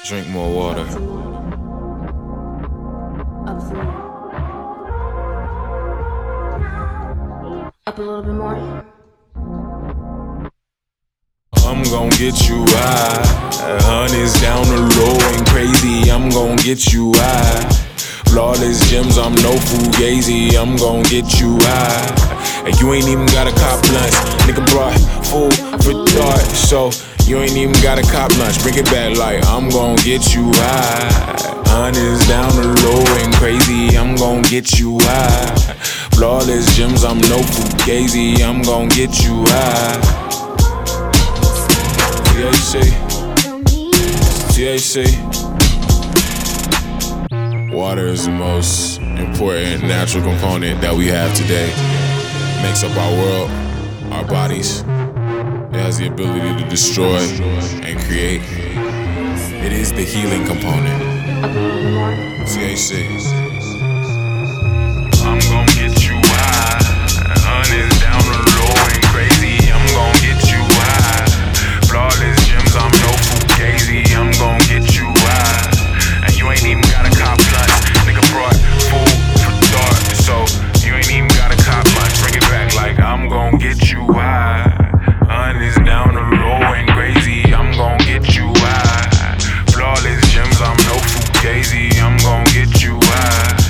Drink more water. Up a little bit more. I'm gon' get you high. Honey's down the low, ain't crazy. I'm gon' get you high. Flawless gems, I'm no fugazi. I'm gon' get you high. And you ain't even got a cop lunch. Nigga brought food for thought, so you ain't even got a cop lunch. Bring it back like I'm gon' get you high. Honey's down the low, ain't crazy. I'm gon' get you high. Flawless gems, I'm no fugazi. I'm gon' get you high. THC, THC. Water is the most important natural component that we have today. It makes up our world, our bodies. It has the ability to destroy and create. It is the healing component. THC. I'm gon' get you high. Honey's down the low, ain't crazy. I'm gon' get you high. Flawless gems, I'm no fugazi. I'm gon' get you high. And you ain't even got a cop lunch. Nigga brought food for thought, so you ain't even got a cop lunch. Bring it back like I'm gon' get you high. Honey's down the low, ain't crazy. I'm gon' get you high. Flawless gems, I'm no fugazi. I'm gon' get you high.